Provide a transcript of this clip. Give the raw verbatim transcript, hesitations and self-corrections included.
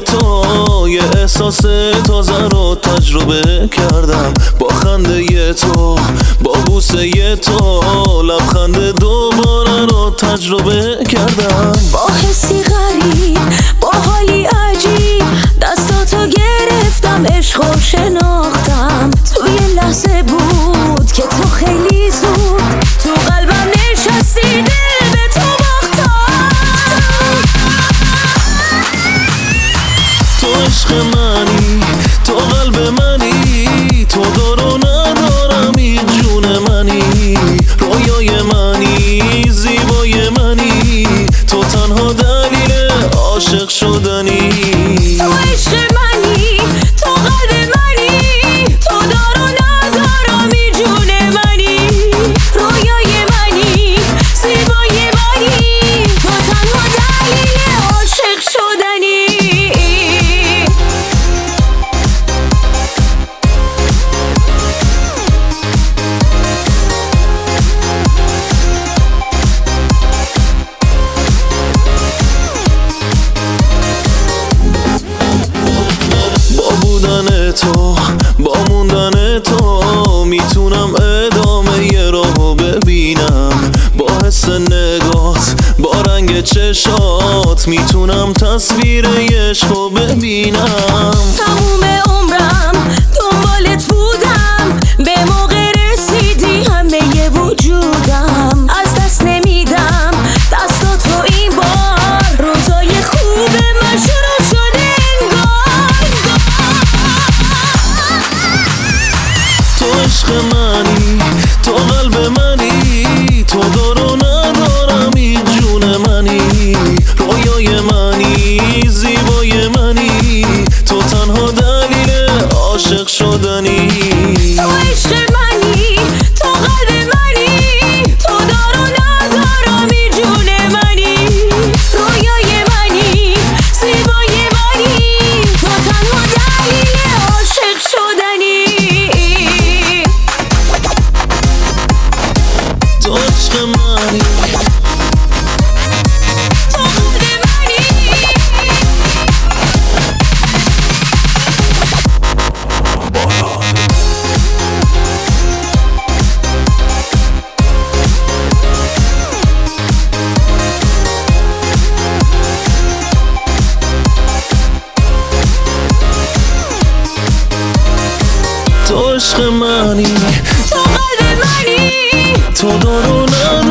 تو یه احساس تازه رو تجربه کردم، با خنده تو، با بوسه تو، لبخند دوباره رو تجربه کردم. با حسی غریب، با حالی عجیب، دستاتو گرفتم، عشقو شناختم. توی لحظه بود که تو خیلی زود تو قلبم نشستی، دل به تو باختم. تو عشق منی، تو قلب منی، تو دار و ندارمی، جون منی، رویای منی، زیبای منی، تو تنها دلیل عاشق شدنی. تو عشق منی، تو قلب منی، تو دار و ندارمی، جون منی، رویای منی، زیبای منی، تو تنها دلیل عاشق شدنی. تو با موندن تو میتونم ادامه ی راهو ببینم، با حس نگات، با رنگ چشات میتونم تصویر عشقو ببینم. تموم عمرم دنبالت بودم، به موقع رسیدی همه ی وجودم، از دست نمیدم دستاتو این بار، روزای خوب من شروع شده انگار. تو عشق منی، تو قلب منی، تو دار و ندارمی، جون منی، رویای منی، زیبای منی، تو تنها دلیل عاشق شدنی. تو عشق منی، تو قلب منی، تو دار و ندارمی، جون منی، رویای منی، زیبای منی، تو تنها دلیل عاشق شدنی. تو عشق منی، تو قلب منی. تو عشق منی، تو قلب منی، تو دار و ندارمی.